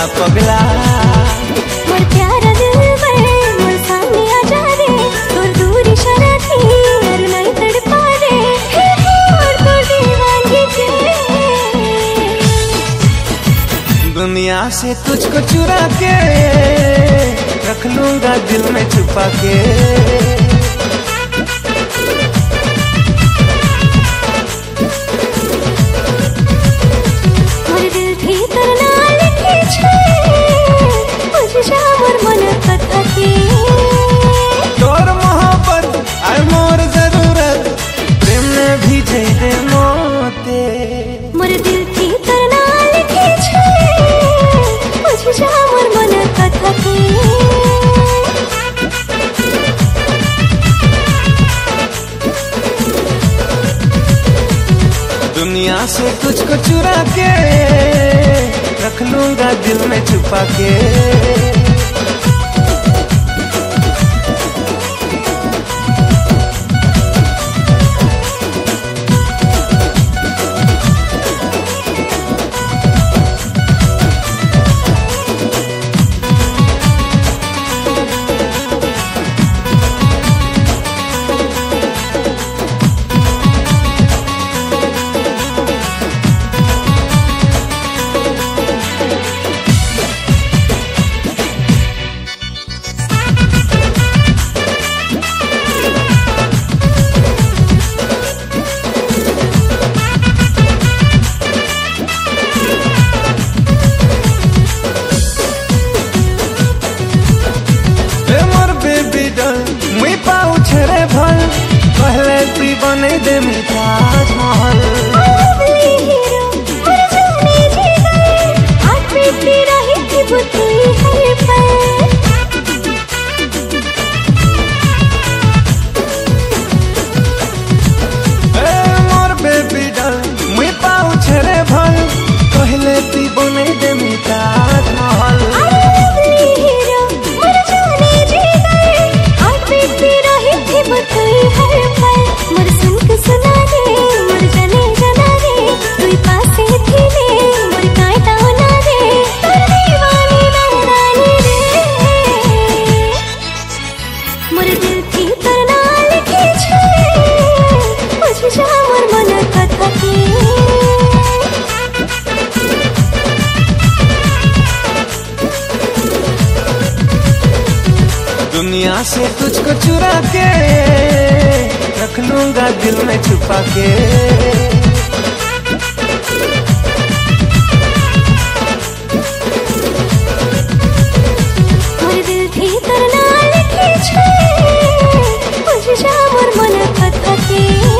पगला। मोर प्यारा दिलबर मोर सामने आ जा रे, तोर दूर इशारा थी और नहीं तड़पा रे, हे और तोर दीवानगी के। दुनिया से तुझको चुरा के रख लूंगा दिल में छुपा के। तोर मोहब्बत आय मोर जरूरत, प्रेम में भी दे मोते। मोर दिल थी तरना लिखी छे, मुझे जा मोर मन कथा के। दुनिया से तुझको चुरा के रख लूंगा दिल में छुपा के। मुई पाऊ छरे भल पहले तू बने दे मिठास महल। मोर बेबी डल मुई पाऊ छरे भल पहले तू बने दे मिठास महल। दुनिया से तुझको चुरा के रख लूंगा दिल में छुपा के। मोर दिल थी तरना लिखी छे, मुझे जा मोर मन कथा के।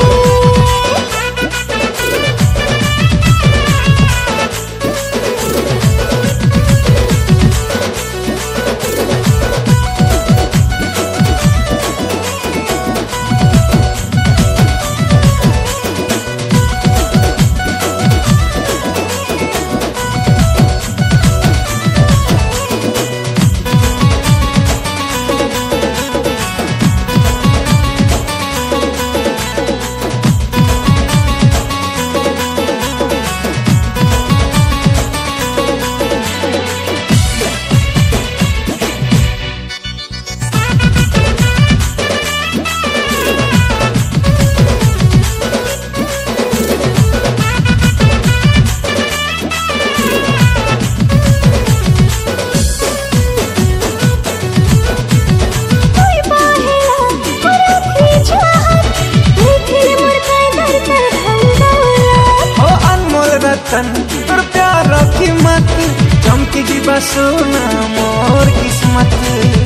तोर प्यार की मत चमकी जी बसुना मोर किस्मत।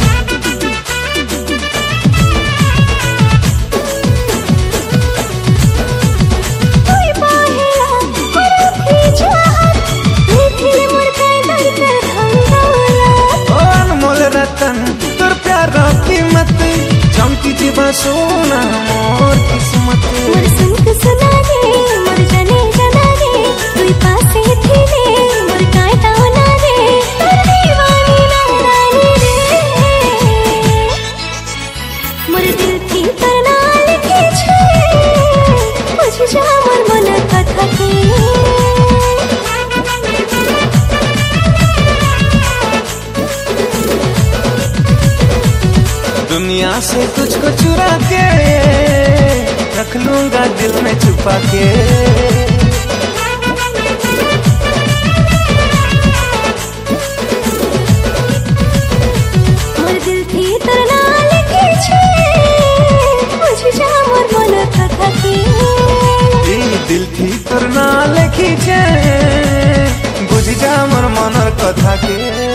अनमोल रतन तोर प्यार की मत चमकी जी बसुना मोर किस्मत। सुना रे मोर जाने जाना रे, तू पासे थी रे मोर कांटा ना रे, तोर दीवानी ना रानी रे। मोर दिल थी तरना लिखी छे, मुझे जा मोर मन कथा के। दुनिया से तुझको चुरा के रख लूंगा दिल में छुपा के। मोर दिल थी तोर नाम लिखी छे, बुझ जा मोर मन कथा के। दिल थी तोर नाम लिखी छे, बुझ जा मोर मनर कथा के।